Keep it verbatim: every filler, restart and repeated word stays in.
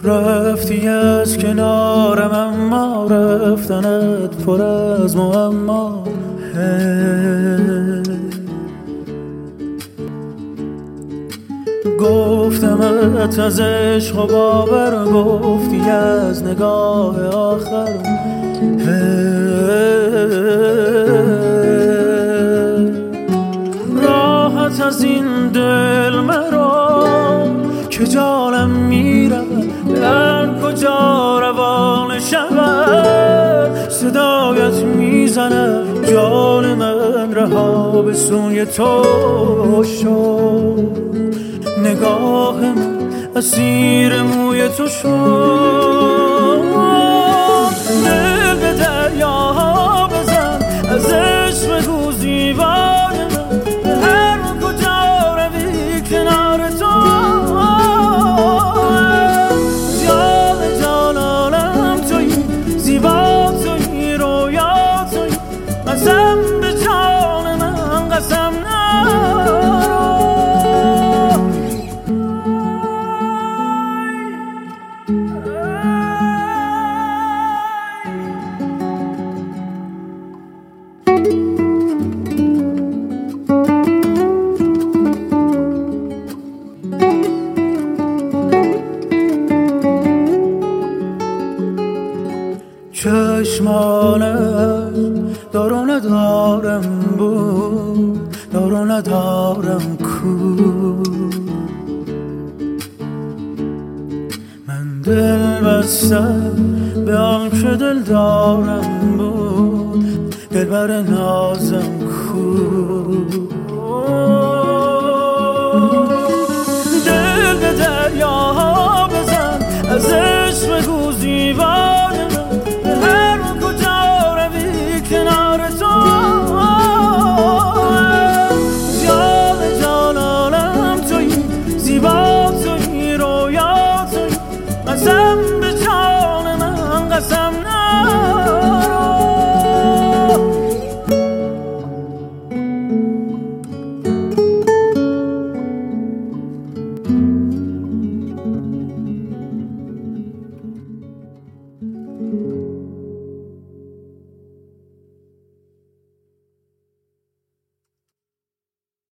رفتی از کنارم اما رفتنت پر از معما. گفتمت از عشق و باور، گفتی از نگاه آخر. راحت از این دل مرا که جانم میره، در کجا روان شود صدایت میزنه. جان من رها به سوی تو شد، نگاه من اسیر موی تو شد. دل به دریاها بزن، از عشق بگو زیبای من، به هر کجا روی کنار تو. جان جانانم تویی، زیبا تویی، رویا تویی، قسم به جان من قسم نرو. چشمانت دار و ندارم بود، دار و ندارم کو. من دل بسته به آن که دل دارم بود، دل بر نازم کو.